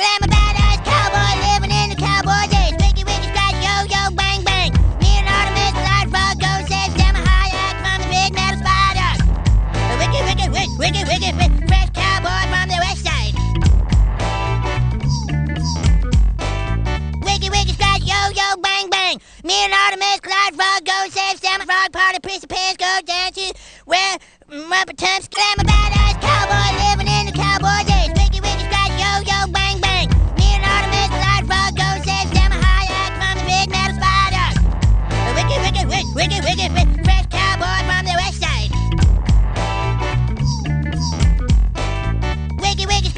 Well, I'm a badass cowboy living in the cowboy days. Wiggy, wiggy, scratch, yo-yo, bang, bang. Me and Artemis, Clyde, Frog, Go, Says, Gamma, Hayek from the big metal spider. Wiggy, wiggy, wiggy, wiggy, wiggy, fresh cowboy from the west side. Wiggy, wiggy, scratch, yo-yo, bang, bang. Me and Artemis, Clyde,